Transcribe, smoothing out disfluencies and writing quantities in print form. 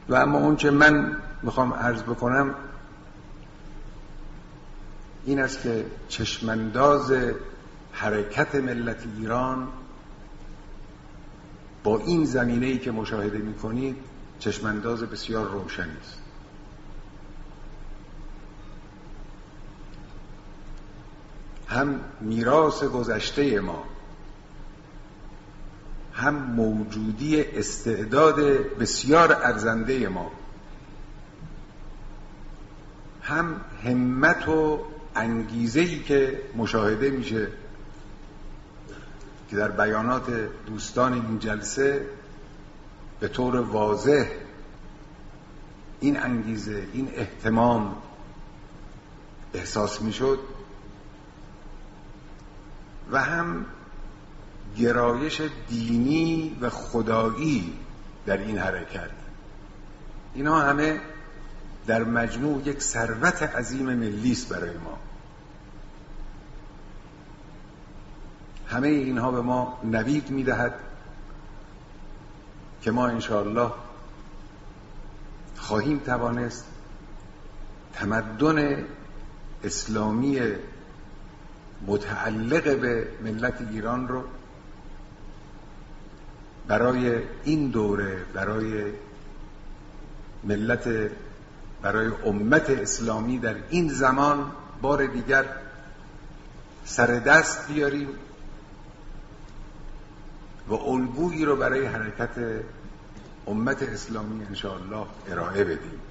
و اما اون که من میخوام عرض بکنم این است که چشمانداز حرکت ملت ایران با این زمینه‌ای که مشاهده می‌کنید چشمانداز بسیار روشنی است. هم میراث گذشته ما، هم موجودی استعداد بسیار ارزنده ما، هم همت و انگیزه‌ای که مشاهده میشه که در بیانات دوستان این جلسه به طور واضح این انگیزه، این اهتمام احساس میشد و هم گرایش دینی و خدایی در این حرکت. اینا همه در مجموع یک ثروت عظیم ملی است برای ما. همه اینها به ما نوید میدهد که ما انشاءالله خواهیم توانست تمدن اسلامی متعلق به ملت ایران رو برای این دوره، برای ملت، برای امت اسلامی در این زمان بار دیگر سر دست بیاریم و الگویی رو برای حرکت امت اسلامی انشاءالله ارائه بدیم.